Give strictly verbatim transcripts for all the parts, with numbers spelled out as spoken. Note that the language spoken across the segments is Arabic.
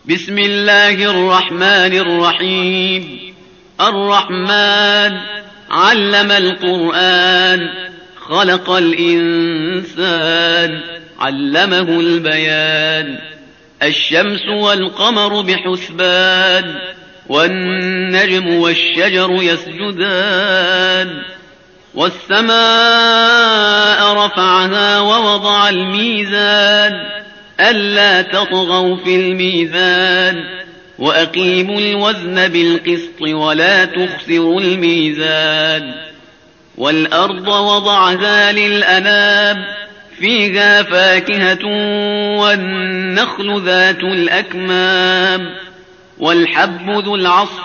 بسم الله الرحمن الرحيم الرحمن علم القرآن خلق الإنسان علمه البيان الشمس والقمر بحسبان والنجم والشجر يسجدان والسماء رفعها ووضع الميزان ألا تطغوا في الميزان وأقيموا الوزن بالقسط ولا تخسروا الميزان والأرض وضعها للأنام فيها فاكهة والنخل ذات الأكمام والحب ذو العصف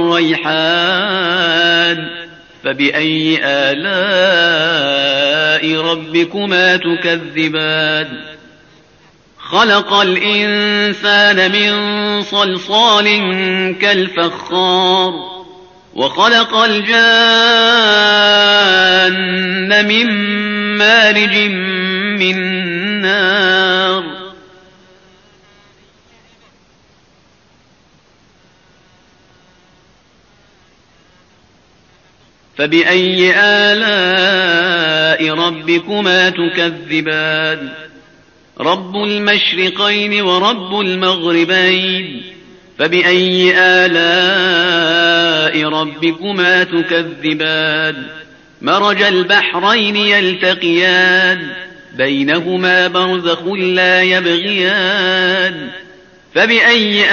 والريحان فبأي آلاء ربكما تكذبان خلق الإنسان من صلصال كالفخار وخلق الجان من مارج من نار فبأي آلاء ربكما تكذبان رب المشرقين ورب المغربين فبأي آلاء ربكما تكذبان مرج البحرين يلتقيان بينهما برزخ لا يبغيان فبأي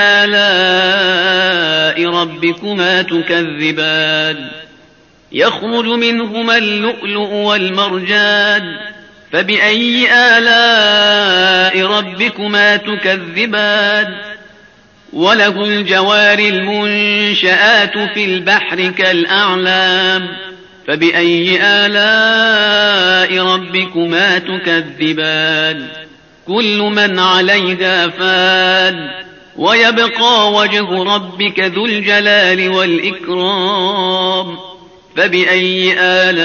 آلاء ربكما تكذبان يخرج منهما اللؤلؤ والمرجان فبأي آلاء ربكما تكذبان وله الجوار المنشآت في البحر كالأعلام فبأي آلاء ربكما تكذبان كل من عليها فان ويبقى وجه ربك ذو الجلال والإكرام فبأي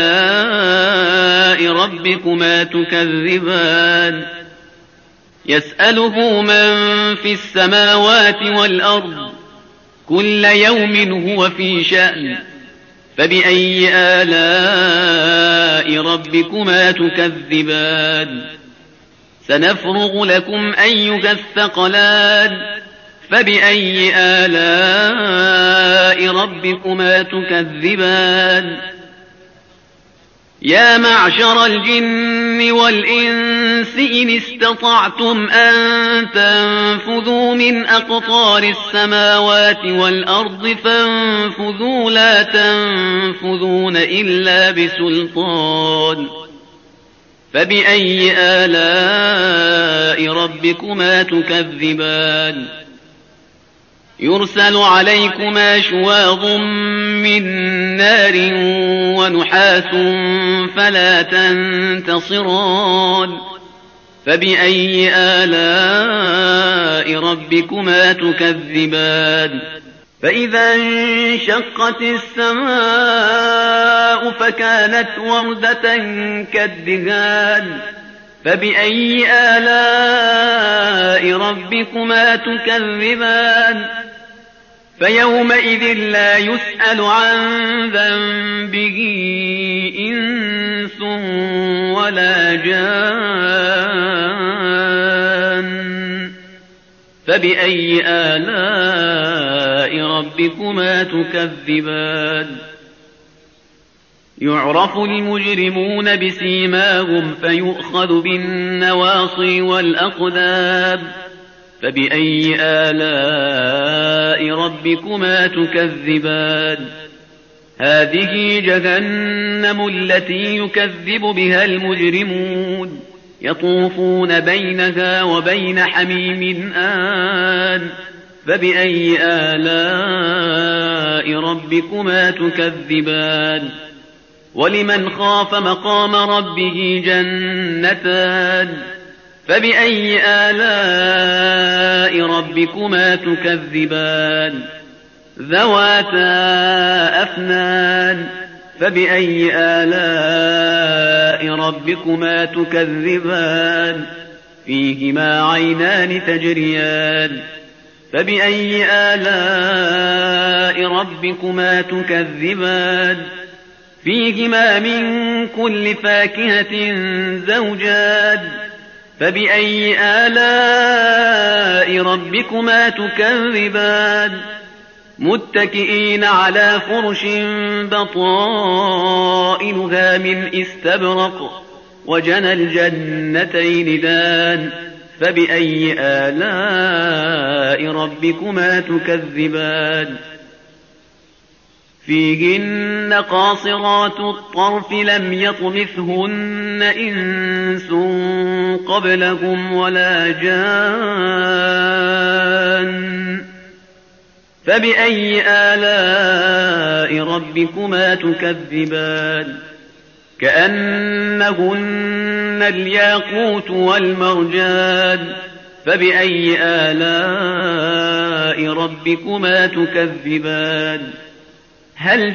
آلاء ربكما تكذبان يسأله من في السماوات والأرض كل يوم هو في شأن فبأي آلاء ربكما تكذبان سنفرغ لكم أيها الثقلان فبأي آلاء ربكما تكذبان يا معشر الجن والإنس إن استطعتم أن تنفذوا من أقطار السماوات والأرض فانفذوا لا تنفذون إلا بسلطان فبأي آلاء ربكما تكذبان يرسل عليكما شواظ من نار ونحاس فلا تنتصران فبأي آلاء ربكما تكذبان فإذا انشقت السماء فكانت وردة كالدهان فبأي آلاء ربكما تكذبان فيومئذ لا يسأل عن ذنبه إنس ولا جان فبأي آلاء ربكما تكذبان يعرف المجرمون بسيماهم فيؤخذ بالنواصي والأقدام فبأي آلاء ربكما تكذبان هذه جهنم التي يكذب بها المجرمون يطوفون بينها وبين حميم آن فبأي آلاء ربكما تكذبان ولمن خاف مقام ربه جنتان فبأي آلاء ربكما تكذبان ذواتا أفنان فبأي آلاء ربكما تكذبان فيهما عينان تجريان فبأي آلاء ربكما تكذبان فيهما من كل فاكهة زوجان فبأي آلاء ربكما تكذبان متكئين على فرش بطائنها من استبرق وجنى الجنتين دان فبأي آلاء ربكما تكذبان فيهن قاصرات الطرف لم يطمثهن إنس قبلهم ولا جان فبأي آلاء ربكما تكذبان كأنهن الياقوت والمرجان فبأي آلاء ربكما تكذبان هل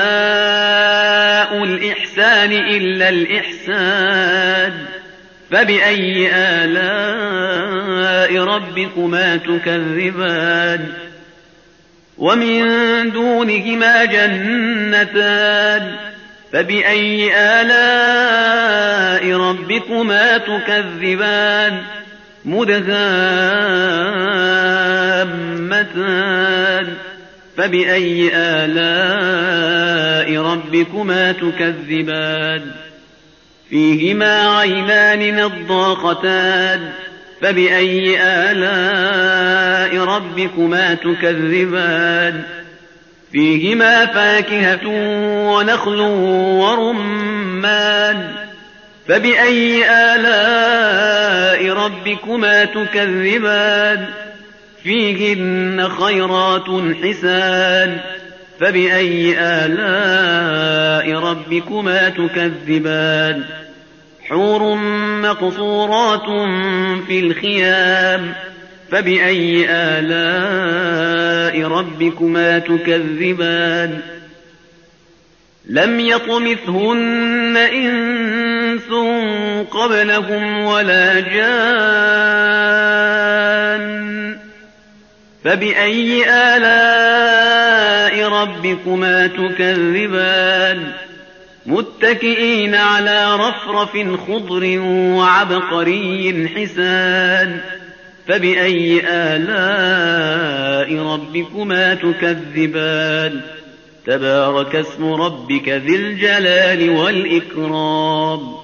جزاء الإحسان إلا الإحسان فبأي آلاء ربكما تكذبان ومن دونهما جنتان فبأي آلاء ربكما تكذبان مدهامتان فبأي آلاء ربكما تكذبان فيهما عينان نضاختان فبأي آلاء ربكما تكذبان فيهما فاكهة ونخل ورمان فبأي آلاء ربكما تكذبان فيهن خيرات حسان فبأي آلاء ربكما تكذبان حور مقصورات في الخيام فبأي آلاء ربكما تكذبان لم يطمثهن إنس قبلهم ولا جان فبأي آلاء ربكما تكذبان متكئين على رفرف خضر وعبقري حسان فبأي آلاء ربكما تكذبان تبارك اسم ربك ذي الجلال والإكرام